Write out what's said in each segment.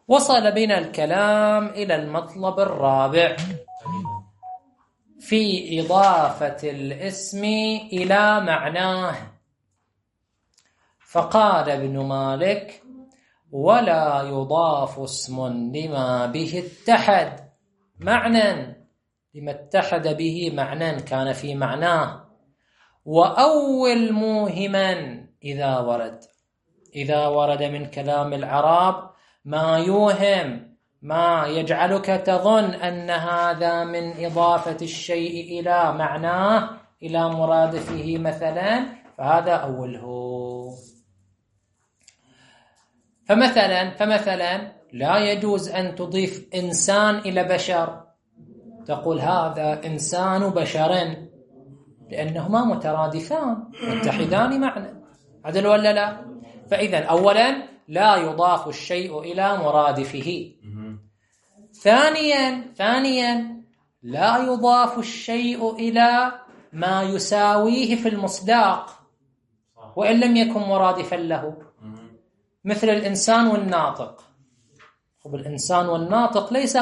وصل بنا الكلام إلى المطلب الرابع في إضافة الاسم إلى معناه. فقال ابن مالك: ولا يضاف اسم لما به اتحد معنى، لما اتحد به معنى كان في معناه، وأول موهما إذا ورد من كلام العرب ما يوهم، ما يجعلك تظن أن هذا من إضافة الشيء إلى معناه إلى مرادفه مثلا، فهذا أوله. فمثلا لا يجوز أن تضيف إنسان إلى بشر، تقول هذا إنسان بشر، لأنهما مترادفان متحدان معنى، عدل ولا لا؟ فإذا أولا لا يضاف الشيء إلى مرادفه. ثانيا لا يضاف الشيء إلى ما يساويه في المصداق وإن لم يكن مرادفا له، مثل الإنسان والناطق. الإنسان والناطق ليس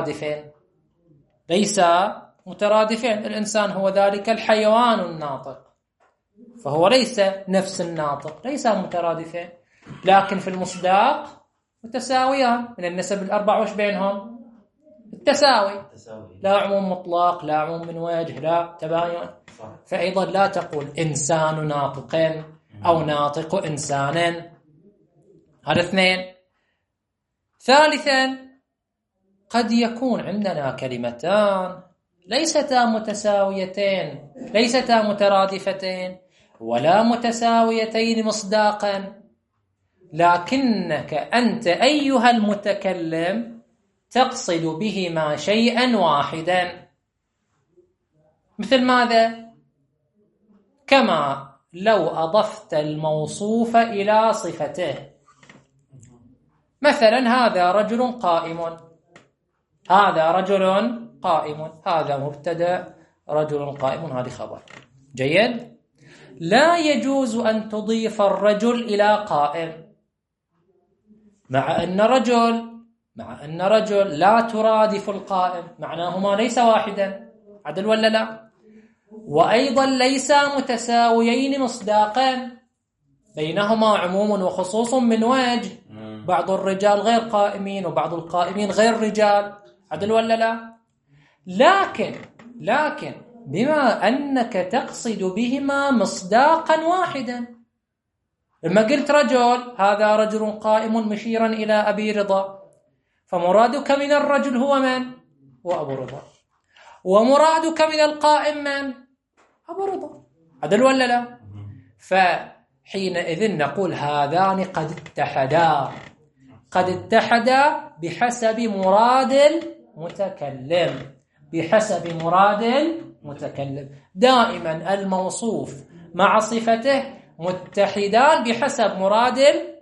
مترادفين، الإنسان هو ذلك الحيوان الناطق، فهو ليس نفس الناطق، ليس مترادفين، لكن في المصداق متساويان، من النسب 4 وش بينهم؟ التساوي، لا عموم مطلق، لا عموم من وجه، لا تباين. فأيضا لا تقول إنسان ناطق أو ناطق إنسانا، هذا اثنين. ثالثا قد يكون عندنا كلمتان ليستا متساويتين، ليستا مترادفتين ولا متساويتين مصداقا، لكنك أنت أيها المتكلم تقصد بهما شيئا واحدا. مثل ماذا؟ كما لو أضفت الموصوف إلى صفته، مثلا هذا رجل قائم، هذا رجل قائم، هذا مبتدأ، رجل قائم هذه خبر. جيد؟ لا يجوز أن تضيف الرجل إلى قائم، مع أن رجل لا ترادف القائم، معناهما ليس واحدا، عدل ولا لا؟ وأيضا ليس متساويين مصداقا، بينهما عموم وخصوص من وجه، بعض الرجال غير قائمين وبعض القائمين غير رجال، عدل ولا لا؟ لكن بما أنك تقصد بهما مصداقا واحدا، لما قلت رجل، هذا رجل قائم مشيرا إلى أبي رضا، فمرادك من الرجل هو من؟ هو أبو رضا، ومرادك من القائم من؟ أبو رضا، عدل ولا لا؟ فحينئذ نقول هذان قد اتحدا بحسب مراد المتكلم، دائما الموصوف مع صفته متحدان بحسب مراد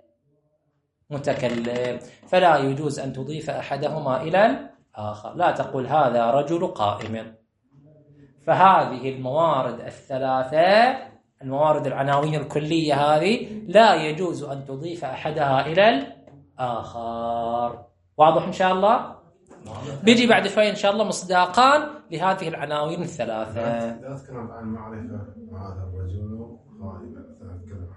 المتكلم، فلا يجوز أن تضيف أحدهما إلى الآخر. لا تقول هذا رجل قائم. فهذه الموارد الثلاثة، الموارد العناوين الكلية هذه، لا يجوز أن تضيف أحدها إلى الآخر. واضح إن شاء الله؟ بيجي بعد شوي إن شاء الله مصداقان لهذه العناوين الثلاثة. لا تتكلم عن معرفة هذا الرجل قائما، نتكلم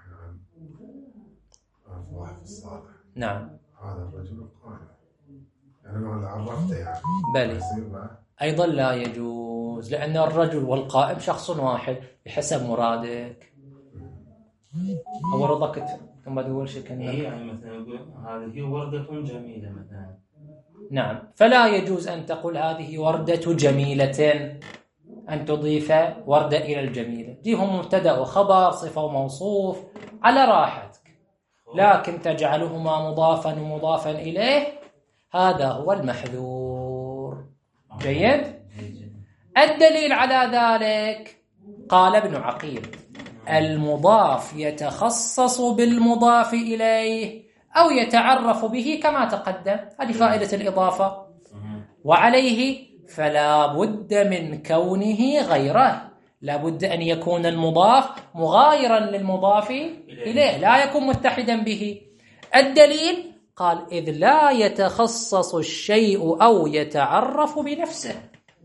عن واحد الصالح. نعم، هذا الرجل قائم، يعني ما عرفته يعني. بلى أيضا لا يجوز، لأن الرجل والقائم شخص واحد بحسب مرادك. أو رضاك كما تقول شيء كنا. يعني مثلا هذه وردة جميلة مثلا. نعم، فلا يجوز أن تقول هذه وردة جميلة، أن تضيف وردة إلى الجميلة، جيهم مبتدأ وخبر، صفة وموصوف، على راحتك، لكن تجعلهما مضافا ومضافا إليه، هذا هو المحذور. جيد؟ الدليل على ذلك قال ابن عقيل: المضاف يتخصص بالمضاف إليه أو يتعرف به كما تقدم، هذه فائدة الإضافة، وعليه فلا بد من كونه غيره، لا بد أن يكون المضاف مغايرا للمضاف إليه، لا يكون متحدا به. الدليل قال إذ لا يتخصص الشيء أو يتعرف بنفسه.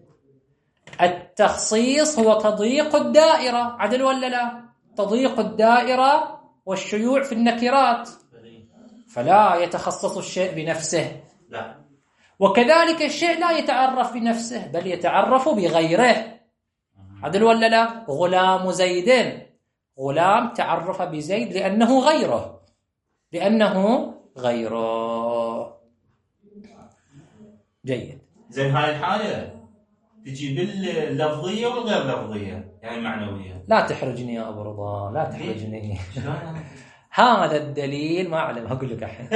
التخصيص هو تضييق الدائرة، عدل ولا لا؟ تضييق الدائرة والشيوع في النكرات، فلا يتخصص الشيء بنفسه. لا. وكذلك الشيء لا يتعرف بنفسه بل يتعرف بغيره، عدل ولا لا؟ غلام زيد، غلام تعرف بزيد لأنه غيره، لأنه غيره. جيد. زين هاي الحالة تجي باللفظية والغير لفظية، يعني معنوية. لا تحرجني يا أبو رضا، لا تحرجني. هذا الدليل، ما أعلم أقول لك الحين.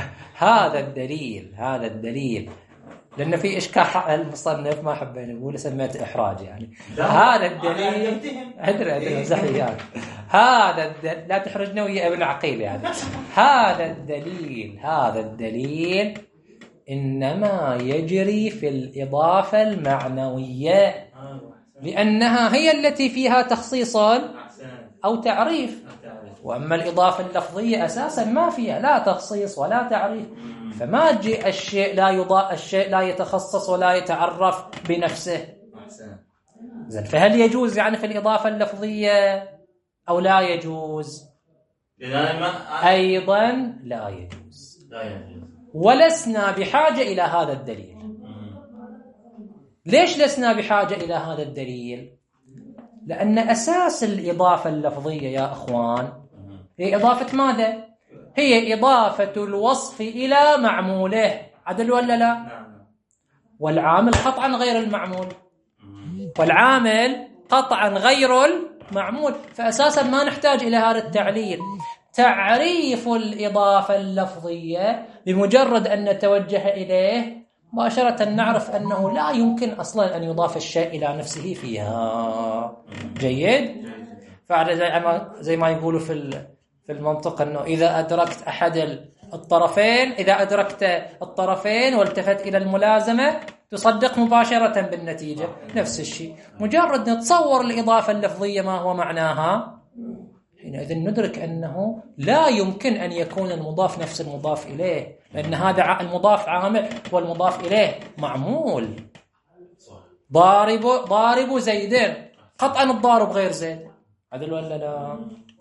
هذا الدليل لأن في إشكال المصنف ما حبينا نقول سميت إحراج يعني. هذا الدليل أدري زحيات. لا تحرجنا ويا ابن عقيل يعني. هذا الدليل إنما يجري في الإضافة المعنوية لأنها هي التي فيها تخصيص أو تعريف، وأما الإضافة اللفظية أساسا ما فيها لا تخصيص ولا تعريف، فما جاء الشيء لا يتخصص ولا يتعرف بنفسه. زين، فهل يجوز يعني في الإضافة اللفظية أو لا يجوز؟ أيضا لا يجوز. ولسنا بحاجة إلى هذا الدليل. ليش لسنا بحاجة إلى هذا الدليل؟ لأن أساس الإضافة اللفظية يا أخوان هي إضافة ماذا؟ هي إضافة الوصف إلى معموله، عدل ولا لا؟ والعامل قطعا غير المعمول، فأساسا ما نحتاج إلى هذا التعليل. تعريف الإضافة اللفظية بمجرد أن نتوجه إليه مباشرة نعرف أنه لا يمكن أصلا أن يضاف الشيء إلى نفسه فيها. جيد؟ فعلا زي ما يقولوا في المنطق أنه إذا أدركت أحد الطرفين، إذا أدركت الطرفين والتفت إلى الملازمة تصدق مباشرة بالنتيجة. نفس الشيء، مجرد نتصور الإضافة اللفظية ما هو معناها، حينئذ ندرك أنه لا يمكن أن يكون المضاف نفس المضاف إليه، لأن هذا المضاف عامل والمضاف إليه معمول. ضارب زيدين، قطعا الضارب غير زيد، عدل ولا لا؟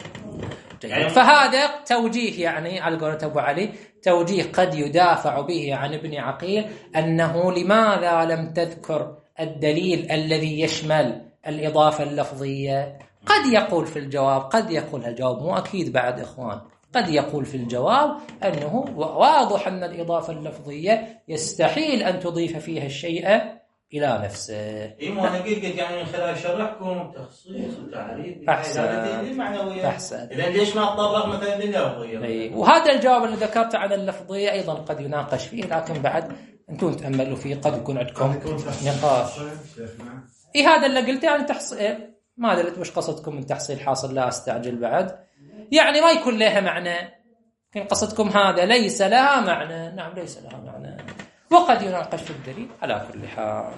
فهذا توجيه يعني على قولة أبو علي، توجيه قد يدافع به عن ابن عقيل أنه لماذا لم تذكر الدليل الذي يشمل الإضافة اللفظية. قد يقول في الجواب، قد يقول الجواب مو أكيد بعد إخوان، قد يقول في الجواب أنه واضح أن الإضافة اللفظية يستحيل أن تضيف فيها الشيء إلى نفسه. إيه، أنا قلت يعني من خلال شرحكم تخصيص وتعريف أحسن. إذا ليش ما أتطرق مثلا لللفظية؟ وهذا الجواب اللي ذكرته عن اللفظية أيضا قد يناقش فيه، لكن بعد أنتم تأملوا فيه، قد يكون عندكم نقاش. هذا اللي قلته عن تحصيل، ما أدري وش قصدكم من تحصيل حاصل، لا أستعجل بعد، يعني ما يكون لها معنى. يمكن قصدكم هذا ليس لها معنى. نعم ليس لها معنى، وقد يناقش في الدليل على كل حال.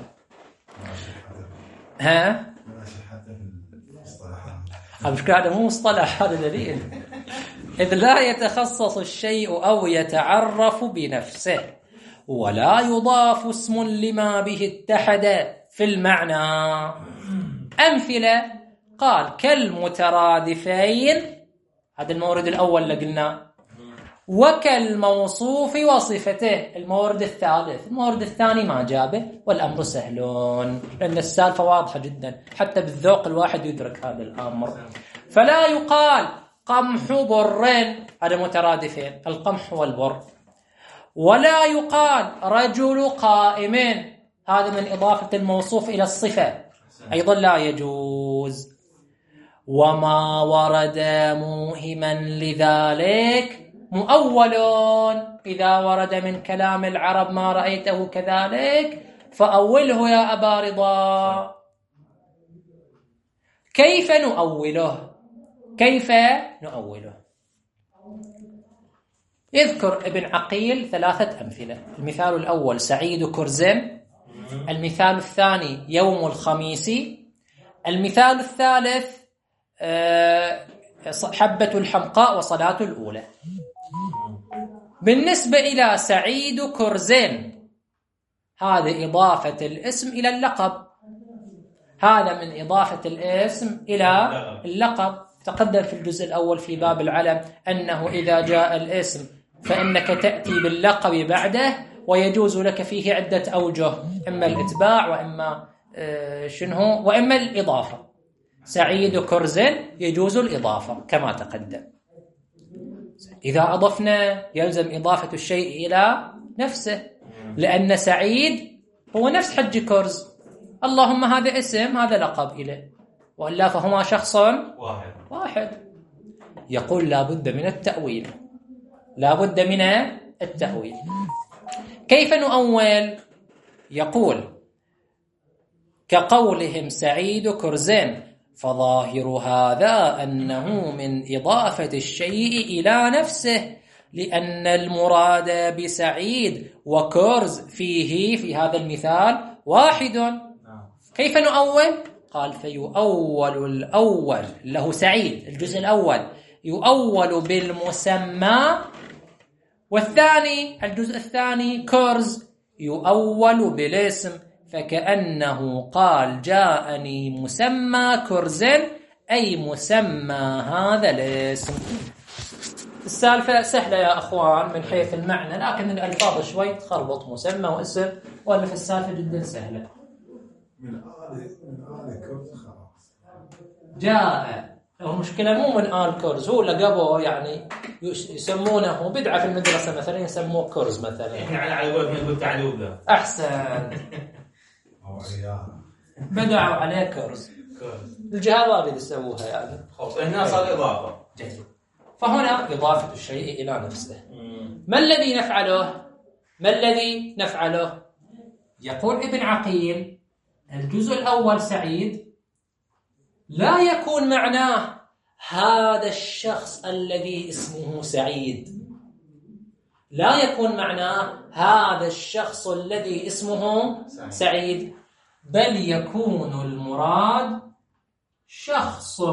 المشكلة هذا مو مصطلح، هذا دليل. إذ لا يتخصص الشيء أو يتعرف بنفسه ولا يضاف اسم لما به اتحد في المعنى. أمثلة قال كالمترادفين، هذا المورد الأول اللي قلنا، وكالموصوف وصفته المورد الثالث. المورد الثاني ما جابه، والأمر سهل لأن السالفة واضحة جدا، حتى بالذوق الواحد يدرك هذا الأمر. فلا يقال قمح بر، هذا مترادفين، القمح والبر. ولا يقال رجل قائم، هذا من إضافة الموصوف إلى الصفة، أيضا لا يجوز. وما ورد موهما لذلك مؤول، إذا ورد من كلام العرب ما رأيته كذلك فأوله يا أبا رضا. كيف نؤوله؟ يذكر ابن عقيل 3 أمثلة. المثال الأول سعيد كرزم، المثال الثاني يوم الخميس، المثال الثالث حبة الحمقاء وصلاة الأولى. بالنسبة إلى سعيد كرزين، هذا إضافة الاسم إلى اللقب، هذا من إضافة الاسم إلى اللقب. تقدم في الجزء الأول في باب العلم أنه إذا جاء الاسم فإنك تأتي باللقب بعده، ويجوز لك فيه عدة أوجه، إما الإتباع وإما الإضافة. سعيد كرزين يجوز الإضافة كما تقدم. إذا أضفنا يلزم إضافة الشيء إلى نفسه، لأن سعيد هو نفس حج كرز، اللهم هذا اسم هذا لقب إليه، وإلا فهما شخص واحد. يقول لا بد من التأويل، لا بد من التأويل. كيف نؤول؟ يقول كقولهم سعيد كرزين، فظاهر هذا أنه من إضافة الشيء إلى نفسه، لأن المراد بسعيد وكرز فيه في هذا المثال واحد. كيف نؤول؟ قال فيؤول الأول له سعيد الجزء الأول يؤول بالمسمى، والثاني الجزء الثاني كرز يؤول بالاسم، فكأنه قال جاءني مسمى كرزين أي مسمى هذا الاسم. السالفة سهلة يا أخوان من حيث المعنى، لكن الألفاظ شوي تخربط، مسمى واسم، ولا في السالفة جدا سهلة. من آل كرز خلاص. جاء المشكلة مو من آل كرز، هو لقبه يعني يسمونه بدعة في المدرسة مثلا يسموه كرز مثلا. احنا على قولك نقول تعلوبة. أحسن. بدعوا عليه كرز. الجهات هذه يسووها يعني. هنا صار إضافة. جيد. فهنا إضافة الشيء إلى نفسه. ما الذي نفعله؟ يقول ابن عقيل الجزء الأول سعيد لا يكون معناه هذا الشخص الذي اسمه سعيد، لا يكون معناه هذا الشخص الذي اسمه سعيد، بل يكون المراد شخص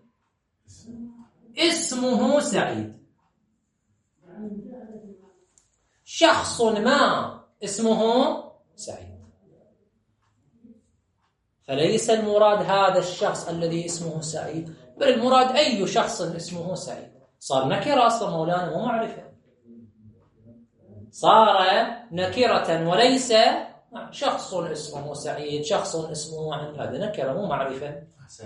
اسمه سعيد، شخص ما اسمه سعيد. فليس المراد هذا الشخص الذي اسمه سعيد، بل المراد أي شخص اسمه سعيد. صار نكرة أصلا مولانا مو معرفة، صار نكرة وليس شخص اسمه سعيد، شخص اسمه هذا نكرة مو معرفة.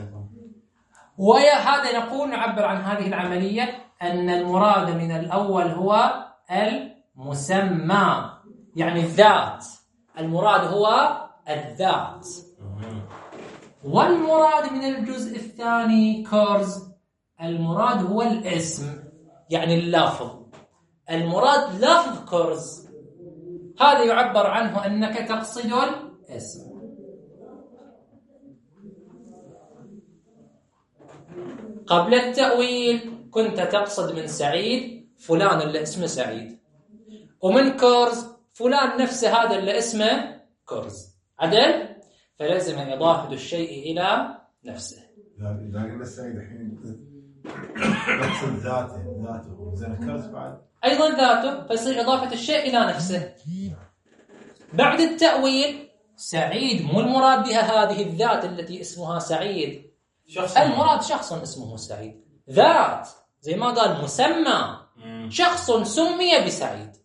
وهذا نقول نعبر عن هذه العملية أن المراد من الأول هو المسمى، يعني الذات، المراد هو الذات. والمراد من الجزء الثاني كرز، المراد هو الاسم، يعني اللفظ، المراد لفظ كرز، هذا يعبر عنه أنك تقصد الاسم. قبل التأويل كنت تقصد من سعيد فلان اللي اسمه سعيد، ومن كرز فلان نفسه هذا اللي اسمه كرز، عدل؟ فلازم إضافة الشيء إلى نفسه. إذا قلنا السعيد الحين نقصد ذاته زين كرز بعد أيضا ذاته، فيصير إضافة الشيء إلى نفسه. بعد التأويل سعيد مو المراد بها هذه الذات التي اسمها سعيد، المراد شخص اسمه سعيد، ذات زي ما قال مسمى، شخص سمي بسعيد.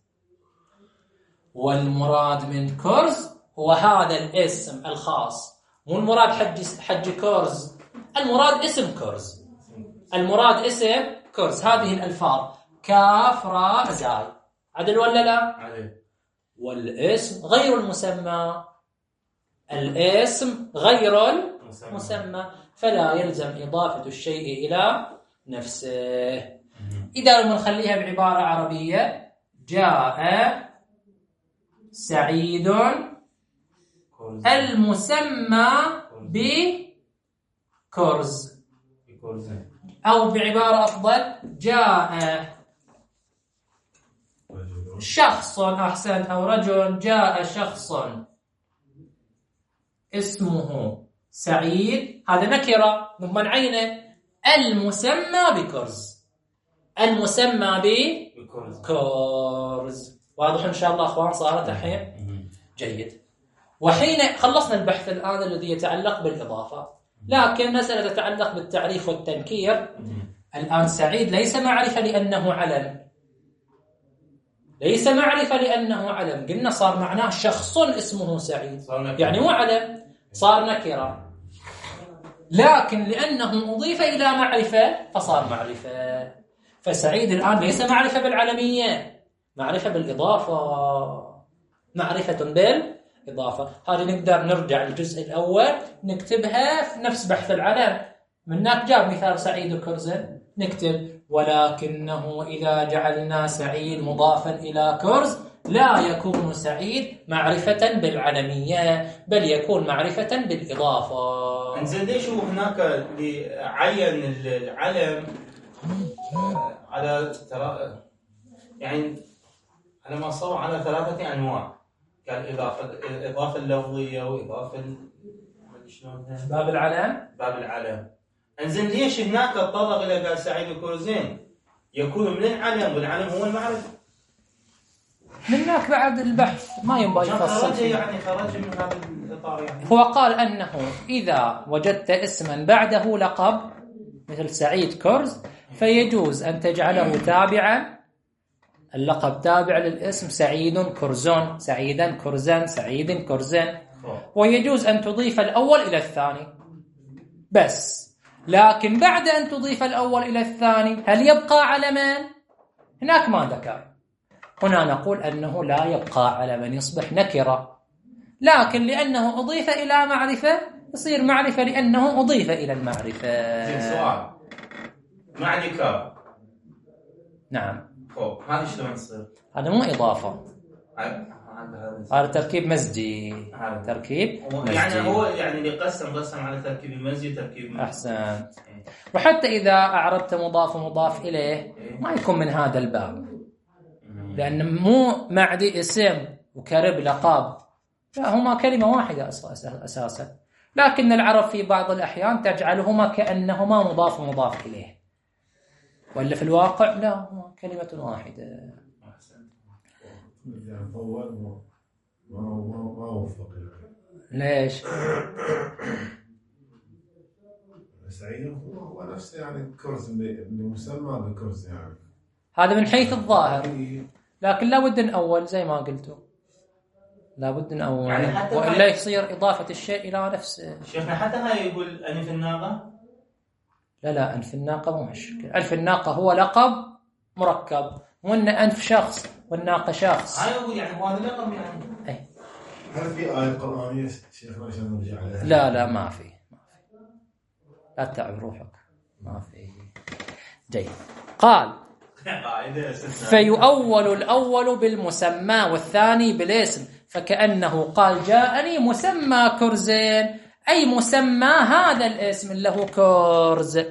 والمراد من كرز هو هذا الاسم الخاص، مو المراد حج كرز، المراد اسم كرز، المراد اسم كرز. هذه الألفاظ كاف راء زاي، عدل ولا لا؟ عدل. والاسم غير المسمى، الاسم غير المسمى، فلا يلزم إضافة الشيء إلى نفسه. إذا نخليها بعبارة عربية، جاء سعيد المسمى بكرز، أو بعبارة أفضل جاء شخص، أحسن، أو رجل، جاء شخص اسمه سعيد، هذا نكرة مضمن عينه، المسمى بكرز، المسمى بكرز. واضح إن شاء الله أخوان؟ صارت الحين جيد. وحين خلصنا البحث الآن الذي يتعلق بالإضافة، لكن مسألة تتعلق بالتعريف والتنكير. الآن سعيد ليس معرفة لأنه علم، ليس معرفة لأنه علم، قلنا صار معناه شخص اسمه سعيد، يعني مو علم، صار نكرة. لكن لأنه أضيف إلى معرفة فصار معرفة. فسعيد الآن ليس معرفة بالعلمية، معرفة بالإضافة، معرفة بالإضافة. هذه نقدر نرجع الجزء الأول نكتبها في نفس بحث العلم. من هناك جاب مثال سعيد كرز، نكتب ولكنه إذا جعلنا سعيد مضافا إلى كرز لا يكون سعيد معرفة بالعلمية، بل يكون معرفة بالإضافة. انزين ليش هو هناك اللي عين العلم على يعني على ما صار على 3 أنواع، كان الإضافة اللفظية وإضافة شلون باب العلم. انزين ليش هناك تطرق إلى قال سعيد كرزين يكون من العلم، والعلم هو المعرفة؟ من هناك بعد البحث ما ينبغي يفصل، يعني خرج من هذا الإطار. يعني هو قال أنه إذا وجدت اسما بعده لقب مثل سعيد كرز فيجوز أن تجعله تابعا، اللقب تابع للاسم، سعيد كرزون، سعيدا كرزا، سعيد كرزن، ويجوز أن تضيف الأول إلى الثاني بس. لكن بعد أن تضيف الأول إلى الثاني هل يبقى علمان؟ هناك ما ذكر. هنا نقول أنه لا يبقى علما، يصبح نكرة، لكن لأنه أضيف إلى معرفة يصير معرفة لأنه أضيف إلى المعرفة. سؤال مع نكرة. نعم. هذا شلون يصير؟ هذا مو إضافة، هذا تركيب مزجي. تركيب مزجي. يعني هو يعني اللي قسم على تركيب المزجي تركيب مزجي. أحسن. وحتى إذا أعربت مضاف ومضاف إليه ما يكون من هذا الباب، لأن مو معدي اسم وكرب لقب، لا هما كلمة واحدة أساسا. لكن العرب في بعض الأحيان تجعلهما كأنهما مضاف ومضاف إليه، ولا في الواقع لا هما كلمة واحدة. يعني طول ما وفق. ليش؟ سعيد هو نفسه يعني كرز اللي مسمى بكرز، يعني هذا من حيث الظاهر، لكن لا بد نأول زي ما قلتوا، لا بد نأول يعني وإلا يصير إضافة الشيء إلى نفسه. شيخنا حتى هاي يقول أنف الناقة؟ لا أنف الناقة مو مشكلة. أنف الناقة هو لقب مركب، وإن أنف شخص والناقة شخص. هاي يقول يعني هو هذا لقب يعني. أي. هل في آية قرآنية شيخنا عشان نرجع عليها؟ لا ما في. لا تتعب روحك، ما في. جيد. قال فيؤول الأول بالمسمى والثاني بالاسم، فكأنه قال جاءني مسمى كرزين، أي مسمى هذا الاسم له كرز.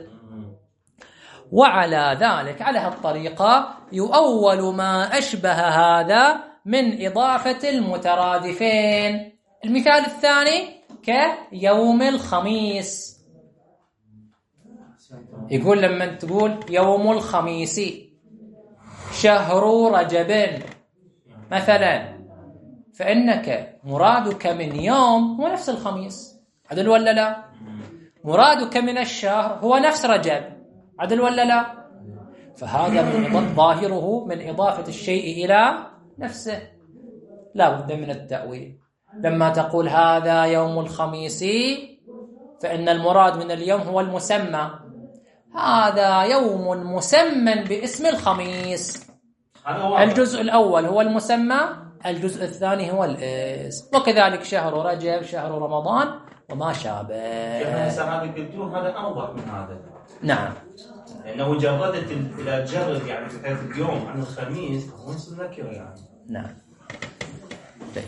وعلى ذلك على هالطريقة يؤول ما أشبه هذا من إضافة المترادفين. المثال الثاني كيوم الخميس، يقول لما تقول يوم الخميس شهر رجب مثلا، فإنك مرادك من يوم هو نفس الخميس، عدل ولا لا؟ مرادك من الشهر هو نفس رجب، عدل ولا لا؟ فهذا من ظاهره من إضافة الشيء إلى نفسه، لا بد من التأويل. لما تقول هذا يوم الخميس فإن المراد من اليوم هو المسمى، هذا يوم مسمى باسم الخميس. الجزء الأول هو المسمى، الجزء الثاني هو الاسم. وكذلك شهر رجب، شهر رمضان وما شابه. هذا قلتوه هذا أوضح من هذا. نعم، لأنه جردت إلى جرد يعني في حيث اليوم عن الخميس هو نص نكرة يعني. نعم. طيب.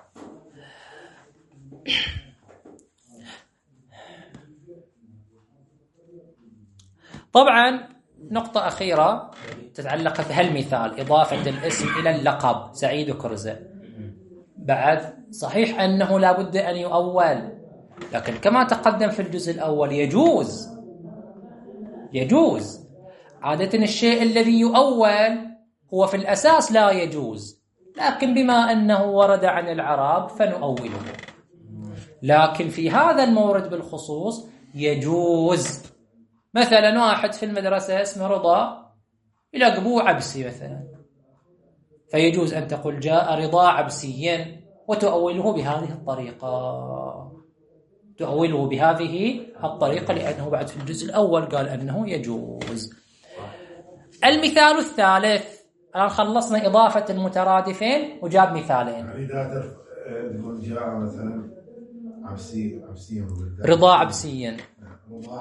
طبعا نقطة أخيرة تتعلق في هالمثال، إضافة الاسم إلى اللقب سعيد كرزة. بعد صحيح أنه لا بد أن يؤول، لكن كما تقدم في الجزء الأول يجوز عادة الشيء الذي يؤول هو في الأساس لا يجوز، لكن بما أنه ورد عن العرب فنؤوله. لكن في هذا المورد بالخصوص يجوز. مثلا واحد في المدرسة اسمه رضا يلقبوه عبسي مثلا، فيجوز أن تقول جاء رضا عبسيا وتؤوله بهذه الطريقة، تؤوله بهذه الطريقة، لأنه بعد في الجزء الأول قال أنه يجوز. المثال الثالث، الآن خلصنا إضافة المترادفين وجاب مثالين. يعني تقول جاء مثلا عبسيا رضا عبسيا، رضا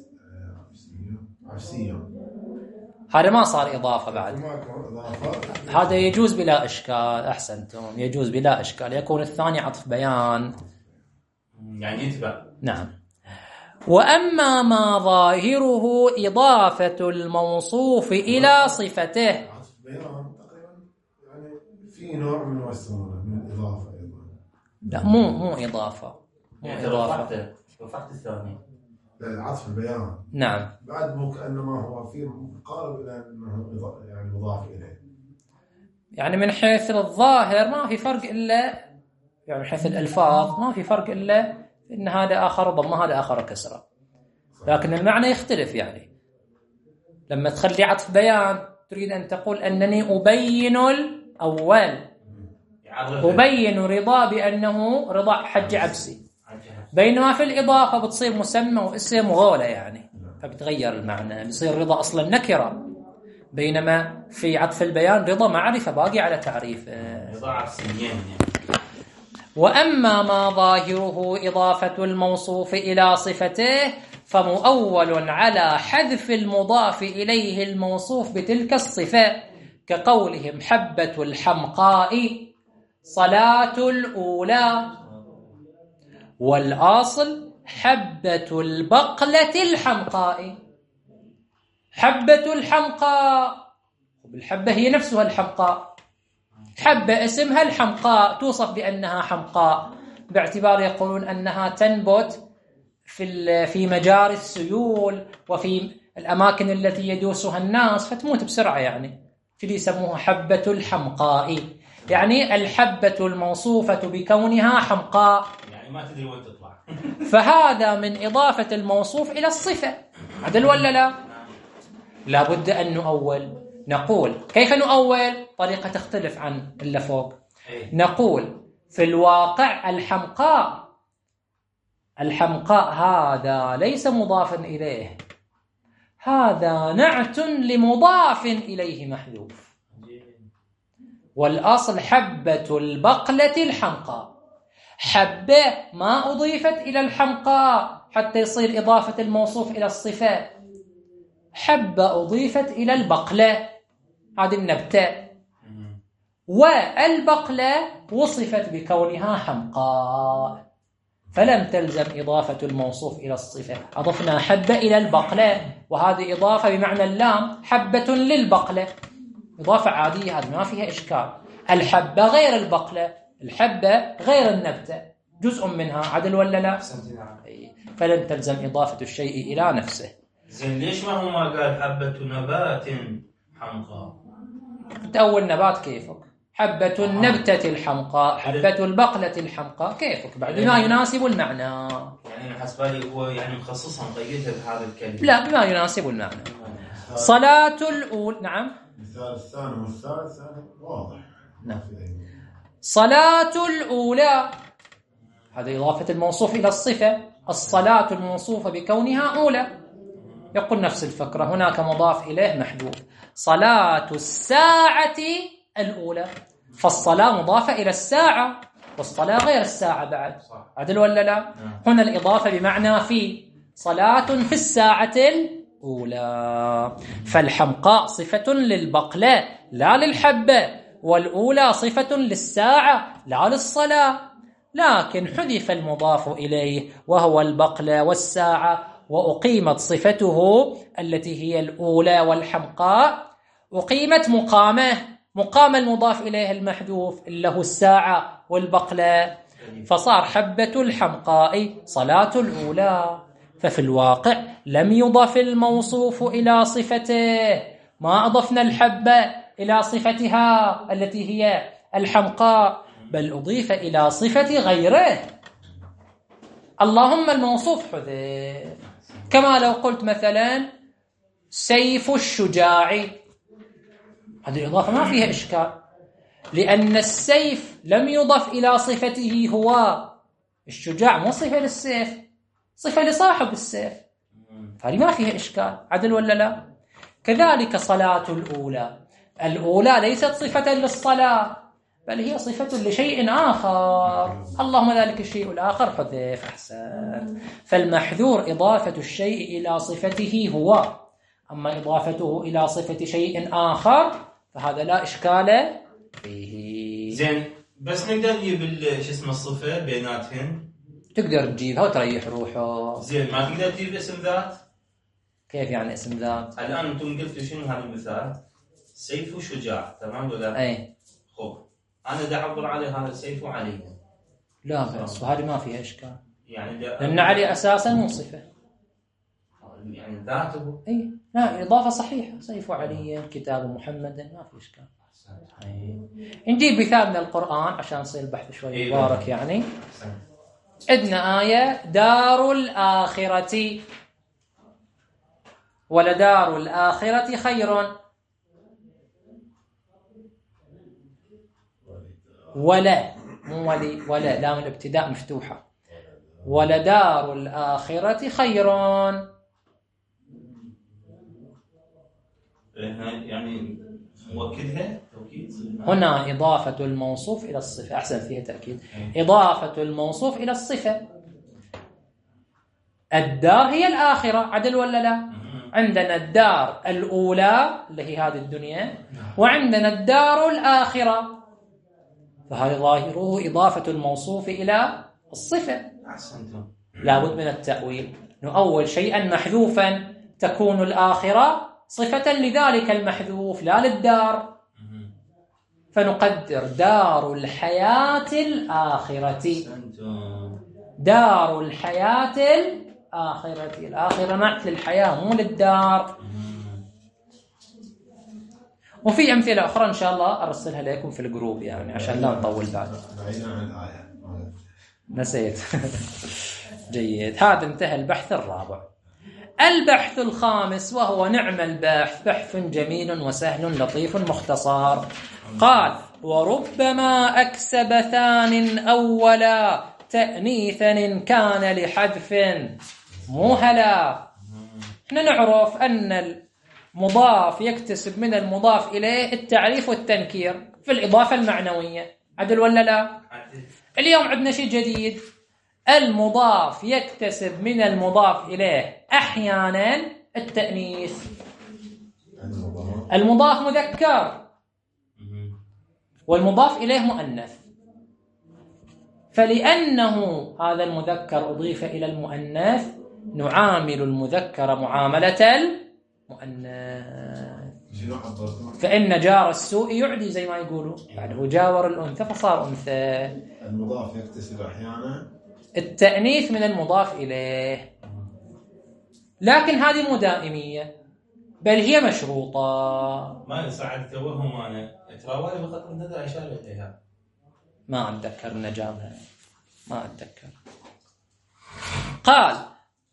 عبسيا، هذا ما صار إضافة بعد، هذا يجوز بلا إشكال. أحسنتم، يجوز بلا إشكال، يكون الثاني عطف بيان يعني يتبع. نعم. وأما ما ظاهره إضافة الموصوف إلى صفته، عطف بيان تقريبا يعني في نوع من السهولة من الإضافة أيضا. لا مو إضافة، يعني رفعت الثاني. لا، عطف البيان. نعم. بعد مو كأنما هو في مقارب إلى أنه يعني مضاف إليه. يعني من حيث الظاهر ما في فرق إلا، يعني من حيث الألفاظ ما في فرق إلا إن هذا آخر ضمة هذا آخر كسرة، لكن المعنى يختلف. يعني لما تخلي عطف بيان تريد أن تقول أنني أبين الأول، أبين رضا بأنه رضا حج عبسي، بينما في الإضافة بتصير مسمى واسم وغولة، يعني فبتغير المعنى، بيصير رضا أصلا نكرة، بينما في عطف البيان رضا معرفة باقي على تعريفه. رضا عبسيين. وأما ما ظاهره إضافة الموصوف إلى صفته فمؤول على حذف المضاف إليه الموصوف بتلك الصفة، كقولهم حبة الحمقاء صلاة الأولى، والأصل حبة البقلة الحمقاء. حبة الحمقاء، بالحبة هي نفسها الحمقاء، حبة اسمها الحمقاء، توصف بأنها حمقاء باعتبار يقولون أنها تنبت في مجاري السيول وفي الأماكن التي يدوسها الناس فتموت بسرعة، يعني فلي يسموها حبة الحمقاء، يعني الحبة الموصوفة بكونها حمقاء، يعني ما تدري وين تطلع. فهذا من إضافة الموصوف إلى الصفة. عدل ولا لا؟ لابد أن نؤول. نقول كيف نؤول؟ طريقة تختلف عن اللي فوق. نقول في الواقع الحمقاء هذا ليس مضافا إليه، هذا نعت لمضاف إليه محذوف، والأصل حبة البقلة الحمقاء. حبة ما أضيفت إلى الحمقاء حتى يصير إضافة الموصوف إلى الصفة، حبة أضيفت إلى البقلة، هذه النبتة، والبقلة وصفت بكونها حمقاء، فلم تلزم إضافة الموصوف إلى الصفة. أضفنا حبة إلى البقلة، وهذه إضافة بمعنى اللام، حبة للبقلة، إضافة عادية، هذه ما فيها إشكال. الحبة غير البقلة، الحبة غير النبتة، جزء منها. عدل ولا لا؟ فلن تلزم إضافة الشيء إلى نفسه. زين ليش ما هو ما قال حبة نبات حمقاء؟ تأول نبات كيفك، حبة النبتة الحمقاء، حبة البقلة الحمقاء، كيفك بعد ما يناسب المعنى. يعني حسبالي هو يعني مخصصا مقيدها بهذا الكلمة. لا، بما يناسب المعنى. صلاة الأولى. نعم. مثال الثاني والثالث واضح. نعم. صلاة الأولى، هذا إضافة الموصوف إلى الصفة، الصلاة الموصوفة بكونها أولى، يقول نفس الفكرة، هناك مضاف إليه محذوف. صلاة الساعة الأولى، فالصلاة مضافة إلى الساعة، والصلاة غير الساعة بعد. عدل ولا لا؟ هنا الإضافة بمعنى في، صلاة في الساعة الأولى، فالحمقاء صفة للبقلة لا للحبة، والأولى صفة للساعة لا للصلاة، لكن حذف المضاف إليه وهو البقلة والساعة، وأقيمت صفته التي هي الأولى والحمقاء، أقيمت مقام المضاف إليه المحذوف اللي هو الساعة والبقلة، فصار حبة الحمقاء صلاة الأولى، ففي الواقع لم يضف الموصوف إلى صفته، ما أضفنا الحبة إلى صفتها التي هي الحمقاء، بل أضيف إلى صفة غيره. اللهم الموصوف حذف، كما لو قلت مثلا سيف الشجاع، هذه الإضافة ما فيها إشكال، لأن السيف لم يضف إلى صفته هو، الشجاع مو صفة للسيف، صفة لصاحب السيف، فهذه ما فيها إشكال. عدل ولا لا؟ كذلك صلاة الأولى ليست صفة للصلاة، بل هي صفة لشيء آخر، اللهم ذلك الشيء الآخر حذف. أحسن. فالمحذور إضافة الشيء إلى صفته هو، أما إضافته إلى صفة شيء آخر فهذا لا إشكال فيه. زين، بس نقدر نجيب شو اسمه الصفة بيناتهن؟ تقدر تجيبها وتريح روحه. زين، ما تقدر تجيب اسم ذات؟ كيف يعني اسم ذات؟ الآن أنتم قلتوا شنو هذا المثال؟ سيف وشجاع، تمام ولا؟ أي. خب، أنا دا أعبر على هذا السيف وعلي. لا بس، وهذه ما فيها إشكال، يعني لأن علي أساسا مو صفة، يعني ذاته. أي لا، إضافة صحيحة، سيف علي كتاب محمد، ما في إشكال. نجيب مثال من القرآن عشان يصير البحث شوي مبارك. يعني عندنا آية دار الآخرة، ولدار الآخرة خير، ولا مو ولي، ولا لام الابتداء مفتوحة، ولدار الآخرة خير. يعني موكدها توكيد. هنا إضافة الموصوف إلى الصفة، أحسن فيها تأكيد، إضافة الموصوف إلى الصفة. الدار هي الآخرة، عدل ولا لا؟ عندنا الدار الأولى اللي هي هذه الدنيا، وعندنا الدار الآخرة، فهذا ظاهره إضافة الموصوف إلى الصفة. لابد من التأويل، نؤول شيئا محذوفا تكون الآخرة صفة لذلك المحذوف لا للدار، فنقدر دار الحياة الآخرة، دار الحياة الآخرة، الآخرة نعت للحياة مو للدار. وفي أمثلة أخرى إن شاء الله أرسلها لكم في الجروب يعني عشان لا نطول بعد. نسيت. جيد، هذا انتهى البحث الرابع. البحث الخامس وهو نعم البحث، بحث جميل وسهل لطيف مختصر. قال وربما أكسب ثان أولا تأنيثا إن كان لحذف مهلا. احنا نعرف أن المضاف يكتسب من المضاف إليه التعريف والتنكير في الإضافة المعنوية، عدل ولا لا؟ اليوم عندنا شيء جديد، المضاف يكتسب من المضاف إليه أحيانا التأنيث. المضاف مذكر والمضاف إليه مؤنث، فلأنه هذا المذكر أضيف إلى المؤنث نعامل المذكر معاملة المؤنث. فإن جار السوء يعدي زي ما يقولوا، يعني هو جاور الأنثى فصار أنثى. المضاف يكتسب أحيانا التأنيث من المضاف إليه، لكن هذه مو دائمية بل هي مشروطة. ما يصعد توهم أنا تراوي بخط النظر إشارة إليها، ما أتذكر نجابها، ما أتذكر. قال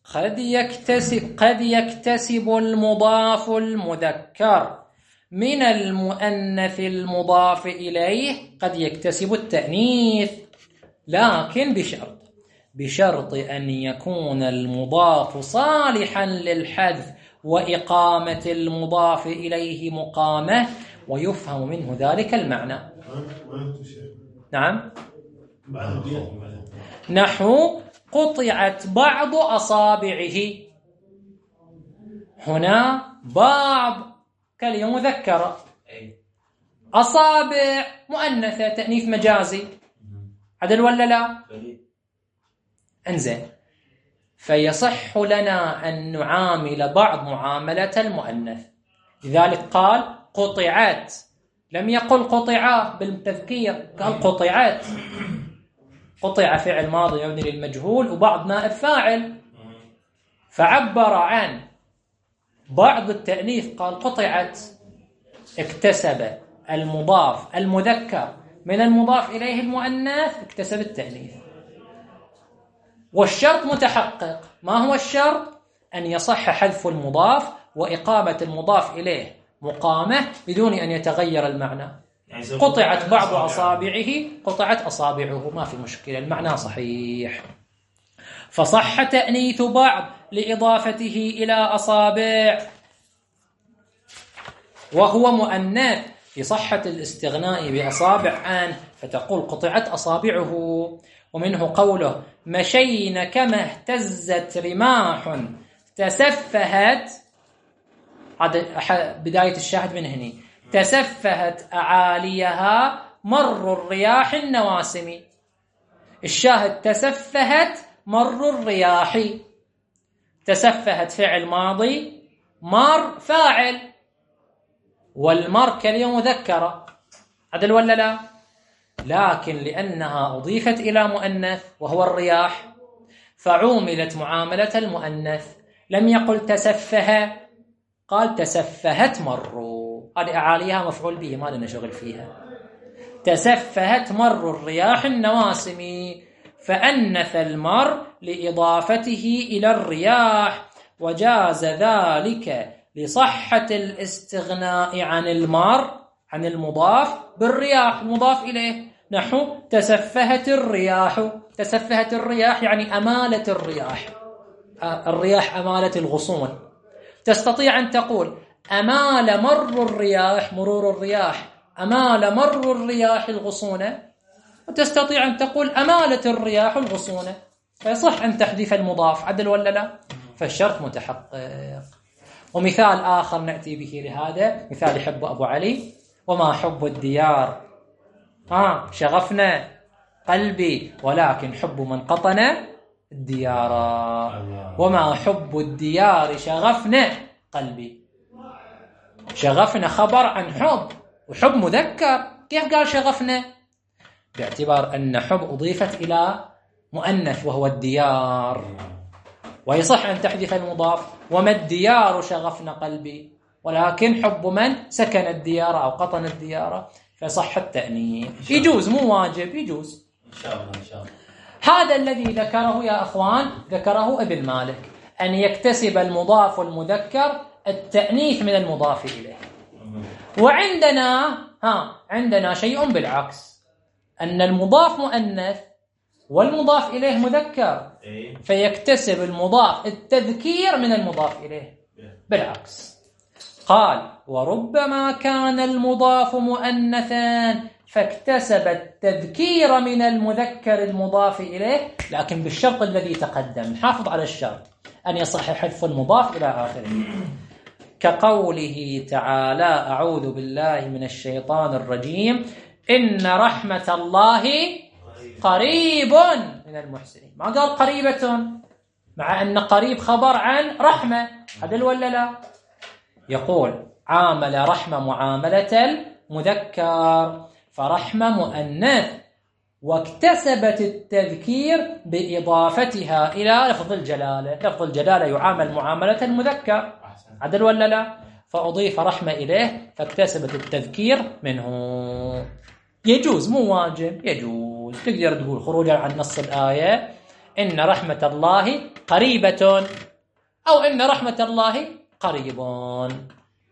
قد يكتسب المضاف المذكر من المؤنث المضاف إليه، قد يكتسب التأنيث، لكن بشرط أن يكون المضاف صالحا للحذف وإقامة المضاف إليه مقامة، ويفهم منه ذلك المعنى. نعم، نحو قطعت بعض أصابعه، هنا بعض كلمة مذكرة، أصابع مؤنثة تأنيث مجازي، عدل ولا لا؟ انزين، فيصح لنا أن نعامل بعض معاملة المؤنث، لذلك قال قطعت، لم يقل قطعا بالتذكير، قال قطعت. قطع فعل ماضي مبني للمجهول وبعض نائب فاعل، فعبر عن بعض التأنيث قال قطعت، اكتسب المضاف المذكر من المضاف إليه المؤنث، اكتسب التأنيث. والشرط متحقق. ما هو الشرط؟ أن يصح حذف المضاف وإقامة المضاف إليه مقامة بدون أن يتغير المعنى. يعني قطعت بعض أصابعه، قطعت أصابعه، ما في مشكلة، المعنى صحيح. فصح تأنيث بعض لإضافته إلى أصابع وهو مؤنث في صحة الاستغناء بأصابع آن، فتقول قطعت أصابعه. ومنه قوله مشين كما اهتزت رماح تسفهت، هذا بداية الشاهد من هنا، تسفهت أعاليها مر الرياح النواسم. الشاهد تسفهت مر الرياح، تسفهت فعل ماضي، مر فاعل، والمر كلمة مذكرة، عدل ولا لا؟ لكن لأنها أضيفت إلى مؤنث وهو الرياح فعوملت معاملة المؤنث، لم يقل تسفه، قال تسفهت مروا. هذه أعاليها مفعول به، ما لنا شغل فيها. تسفهت مر الرياح النواسم، فأنث المر لإضافته إلى الرياح، وجاز ذلك لصحة الاستغناء عن المر عن المضاف بالرياح المضاف إليه، نحو تسفهت الرياح. تسفهت الرياح يعني أمالت الرياح، الرياح أمالت الغصون. تستطيع أن تقول أمال مر الرياح، مرور الرياح، أمال مر الرياح الغصون، وتستطيع أن تقول أمالت الرياح الغصون، فيصح أن تحذف المضاف، عدل ولا لا؟ فالشرط متحقق. ومثال آخر نأتي به لهذا، مثال يحب أبو علي: وما حب الديار شغفنا قلبي ولكن حب من قطن الديار. وما حب الديار شغفنا قلبي. شغفنا خبر عن حب، وحب مذكر، كيف قال شغفنا؟ باعتبار أن حب أضيفت إلى مؤنث وهو الديار، ويصح أن تحذف المضاف. وما الديار شغفنا قلبي، ولكن حب من سكن الديار أو قطن الديار، فصح التأنيث. يجوز، مو واجب، يجوز إن شاء الله. إن شاء الله. هذا الذي ذكره يا أخوان، ذكره ابن مالك، أن يكتسب المضاف المذكر التأنيث من المضاف إليه. وعندنا عندنا شيء بالعكس، أن المضاف مؤنث والمضاف إليه مذكر، فيكتسب المضاف التذكير من المضاف إليه. بالعكس قال: وربما كان المضاف مؤنثا فاكتسب التذكير من المذكر المضاف إليه، لكن بالشرط الذي تقدم. حافظ على الشرط، أن يصح حذف المضاف إلى آخره، كقوله تعالى: أعوذ بالله من الشيطان الرجيم، إن رحمة الله قريب من المحسنين. ما قال قريبة، مع أن قريب خبر عن رحمة، عدل ولا لا؟ يقول: عامل رحمة معاملة المذكر، فرحمة مؤنث، واكتسبت التذكير بإضافتها إلى لفظ الجلالة. لفظ الجلالة يعامل معاملة المذكر، عدل ولا لا؟ فأضيف رحمة إليه فاكتسبت التذكير منه. يجوز، مو واجب، يجوز. تقدر تقول خروجا عن نص الآية: إن رحمة الله قريبة، أو إن رحمة الله قريبون.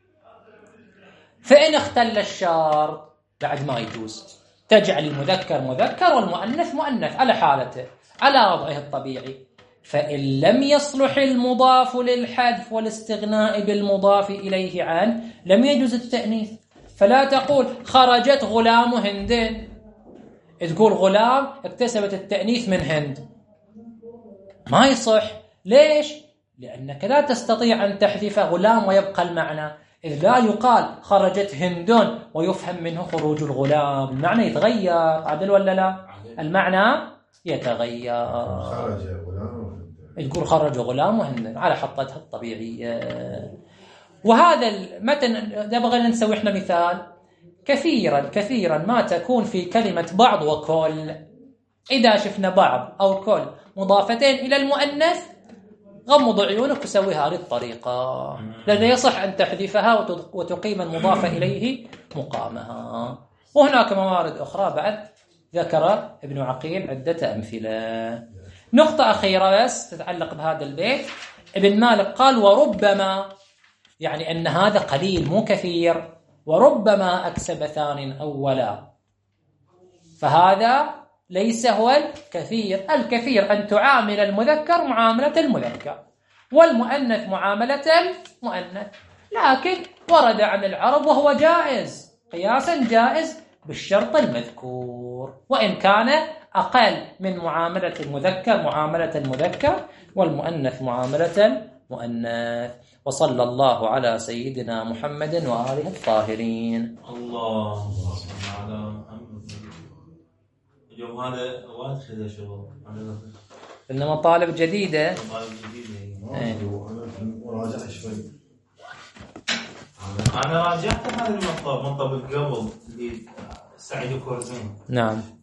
فإن اختل الشرط بعد ما يجوز، تجعل المذكر مذكر والمؤنث مؤنث على حالته، على وضعه الطبيعي. فإن لم يصلح المضاف للحذف والاستغناء بالمضاف إليه عنه، لم يجوز التأنيث. فلا تقول خرجت غلام هند، تقول غلام اكتسبت التأنيث من هند، ما يصح. ليش؟ لأنك لا تستطيع أن تحذف غلام ويبقى المعنى، إذ لا يقال خرجت هند ويفهم منه خروج الغلام، المعنى يتغير، عدل ولا لا؟ المعنى يتغير. خرج غلام، تقول خرج غلام وهند على حطتها الطبيعية. وهذا المتن نبغى نسوي احنا مثال. كثيرا ما تكون في كلمة بعض وكل، إذا شفنا بعض أو كل مضافتين إلى المؤنث غمض عيونك وسوي هذه الطريقة، لأنه يصح أن تحذفها وتقيم المضاف إليه مقامها. وهناك موارد أخرى بعد ذكر ابن عقيل عدة أمثلة. نقطة أخيرة بس تتعلق بهذا البيت. ابن مالك قال وربما، يعني أن هذا قليل مو كثير، وربما أكسب ثان أولا، فهذا ليس هو الكثير. الكثير أن تعامل المذكر معاملة المذكر والمؤنث معاملة المؤنث، لكن ورد عن العرب وهو جائز قياسا جائز بالشرط المذكور، وإن كان أقل من معاملة المذكر معاملة المذكر والمؤنث معاملة المؤنث. وصلى الله على سيدنا محمد وآله الطاهرين. الله على محمد. اليوم هذا وايد خذ شغل، إنما طالب جديدة. وراجع شوي. أنا راجعت هذا المطلب قبل اللي سعيد كورزين. نعم.